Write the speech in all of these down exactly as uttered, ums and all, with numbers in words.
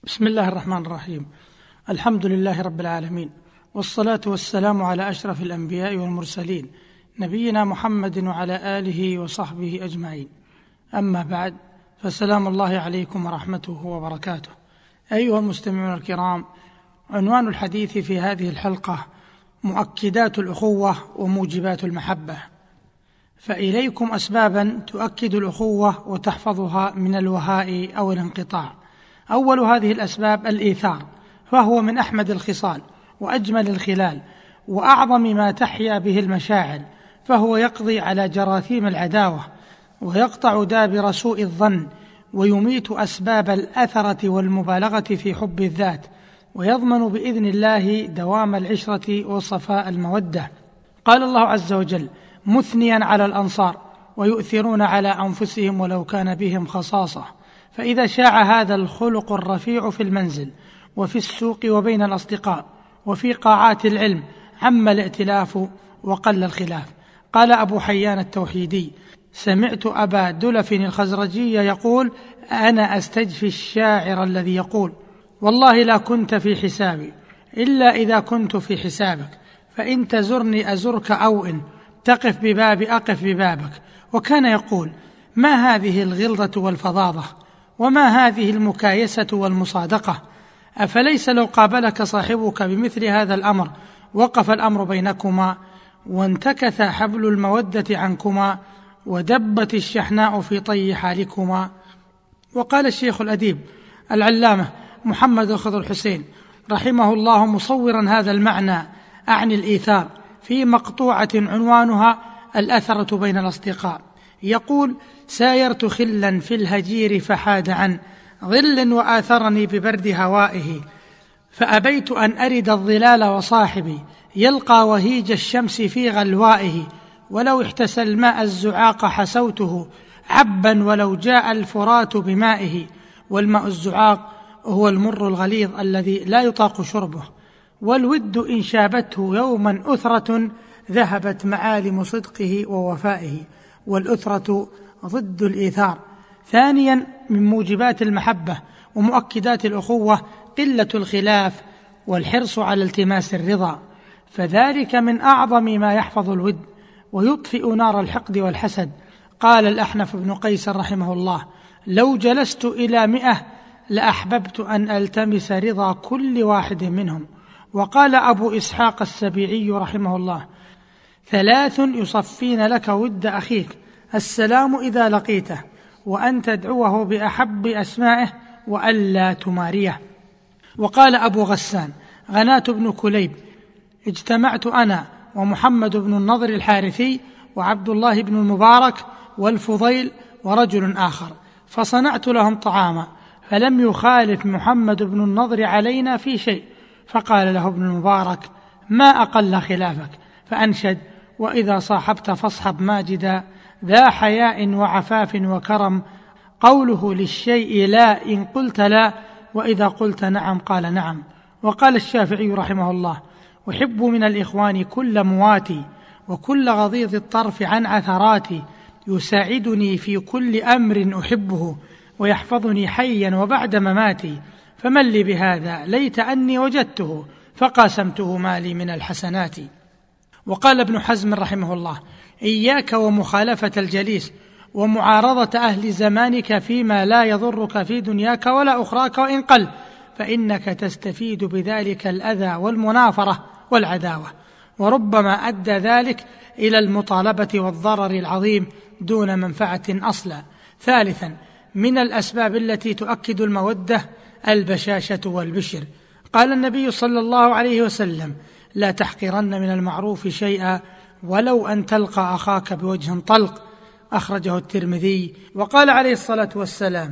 بسم الله الرحمن الرحيم. الحمد لله رب العالمين، والصلاة والسلام على أشرف الأنبياء والمرسلين نبينا محمد وعلى آله وصحبه أجمعين. أما بعد، فسلام الله عليكم ورحمته وبركاته. أيها المستمعون الكرام، عنوان الحديث في هذه الحلقة مؤكدات الأخوة وموجبات المحبة. فإليكم أسبابا تؤكد الأخوة وتحفظها من الوهاء أو الانقطاع. أول هذه الأسباب الإيثار، فهو من أحمد الخصال وأجمل الخلال وأعظم ما تحيا به المشاعر، فهو يقضي على جراثيم العداوة ويقطع دابر سوء الظن ويميت أسباب الأثرة والمبالغة في حب الذات، ويضمن بإذن الله دوام العشرة وصفاء المودة. قال الله عز وجل مثنيا على الأنصار ويؤثرون على أنفسهم ولو كان بهم خصاصة. فإذا شاع هذا الخلق الرفيع في المنزل وفي السوق وبين الأصدقاء وفي قاعات العلم عم الائتلاف وقل الخلاف. قال أبو حيان التوحيدي: سمعت أبا دلف الخزرجي يقول: أنا أستجفي الشاعر الذي يقول: والله لا كنت في حسابي إلا إذا كنت في حسابك، فإن تزرني أزرك أو إن تقف ببابي أقف ببابك. وكان يقول: ما هذه الغلظة والفظاظة، وما هذه المكايسة والمصادقة؟ أفليس لو قابلك صاحبك بمثل هذا الأمر وقف الأمر بينكما وانتكث حبل المودة عنكما ودبت الشحناء في طي حالكما. وقال الشيخ الأديب العلامة محمد الخضر حسين رحمه الله مصورا هذا المعنى أعني الإيثار في مقطوعة عنوانها الأثرة بين الأصدقاء، يقول: سايرت خلا في الهجير فحاد عن ظل وآثرني ببرد هوائه، فأبيت أن أرد الظلال وصاحبي يلقى وهيج الشمس في غلوائه، ولو احتسى الماء الزعاق حسوته عبا ولو جاء الفرات بمائه. والماء الزعاق هو المر الغليظ الذي لا يطاق شربه. والود إن شابته يوما أثرة ذهبت معالم صدقه ووفائه، والأثرة ضد الإيثار. ثانيا، من موجبات المحبة ومؤكدات الأخوة قلة الخلاف والحرص على التماس الرضا، فذلك من أعظم ما يحفظ الود ويطفئ نار الحقد والحسد. قال الأحنف بن قيس رحمه الله: لو جلست إلى مئة لأحببت أن ألتمس رضا كل واحد منهم. وقال أبو إسحاق السبيعي رحمه الله: ثلاث يصفين لك ود أخيك: السلام إذا لقيته، وأن تدعوه بأحب أسمائه، وألا تماريه. وقال أبو غسان غناة بن كليب: اجتمعت أنا ومحمد بن النضر الحارثي وعبد الله بن المبارك والفضيل ورجل آخر، فصنعت لهم طعاما، فلم يخالف محمد بن النضر علينا في شيء، فقال له ابن المبارك: ما أقل خلافك؟ فأنشد: وإذا صاحبت فاصحب ماجدا ذا حياء وعفاف وكرم، قوله للشيء لا إن قلت لا، وإذا قلت نعم قال نعم. وقال الشافعي رحمه الله: أحب من الإخوان كل مواتي، وكل غضيض الطرف عن عثراتي، يساعدني في كل أمر أحبه، ويحفظني حيا وبعد مماتي، فمن لي بهذا ليت أني وجدته، فقاسمته مالي من الحسنات. وقال ابن حزم رحمه الله: إياك ومخالفة الجليس ومعارضة أهل زمانك فيما لا يضرك في دنياك ولا أخراك وإن قل، فإنك تستفيد بذلك الأذى والمنافرة والعداوة، وربما أدى ذلك إلى المطالبة والضرر العظيم دون منفعة أصلا. ثالثا، من الأسباب التي تؤكد المودة البشاشة والبشر. قال النبي صلى الله عليه وسلم: لا تحقرن من المعروف شيئا ولو أن تلقى أخاك بوجه طلق، أخرجه الترمذي. وقال عليه الصلاة والسلام: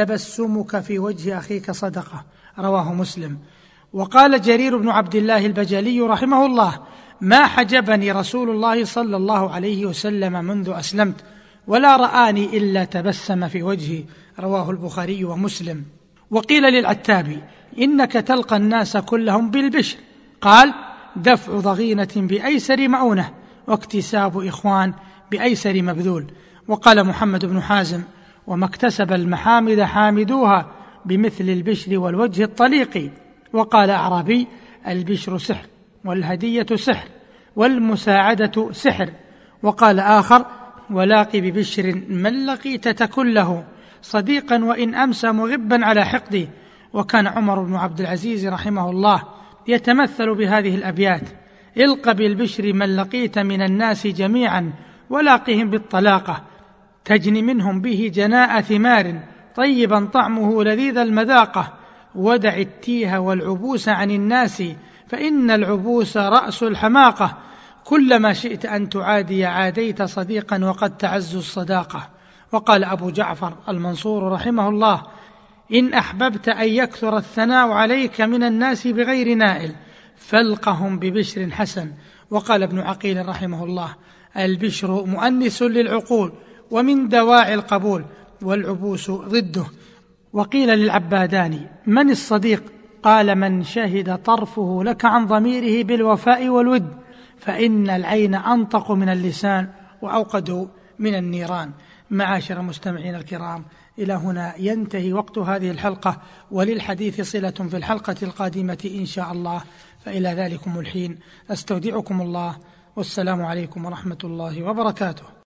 تبسمك في وجه أخيك صدقة، رواه مسلم. وقال جرير بن عبد الله البجلي رحمه الله: ما حجبني رسول الله صلى الله عليه وسلم منذ أسلمت، ولا رآني إلا تبسم في وجهي، رواه البخاري ومسلم. وقيل للعتابي: إنك تلقى الناس كلهم بالبشر، قال: دفع ضغينة بأيسر مؤونة، واكتساب إخوان بأيسر مبذول. وقال محمد بن حازم: وما اكتسب المحامد حامدوها بمثل البشر والوجه الطليق. وقال أعرابي: البشر سحر، والهدية سحر، والمساعدة سحر. وقال آخر: ولاقي ببشر من لقيت تكن له صديقا وإن أمسى مغبا على حقده. وكان عمر بن عبد العزيز رحمه الله يتمثل بهذه الأبيات: الق بالبشر من لقيت من الناس جميعا، ولاقهم بالطلاقة تجني منهم به جناء ثمار، طيبا طعمه لذيذ المذاقة. ودع التيه والعبوس عن الناس، فإن العبوس رأس الحماقة. كلما شئت أن تعادي عاديت صديقا، وقد تعز الصداقة. وقال أبو جعفر المنصور رحمه الله: إن أحببت أن يكثر الثناء عليك من الناس بغير نائل، فالقهم ببشر حسن. وقال ابن عقيل رحمه الله: البشر مؤنس للعقول، ومن دواعي القبول، والعبوس ضده. وقيل للعباداني: من الصديق؟ قال: من شهد طرفه لك عن ضميره بالوفاء والود، فإن العين أنطق من اللسان وأوقد من النيران. معاشر المستمعين الكرام، إلى هنا ينتهي وقت هذه الحلقة، وللحديث صلة في الحلقة القادمة إن شاء الله. فإلى ذلكم الحين أستودعكم الله، والسلام عليكم ورحمة الله وبركاته.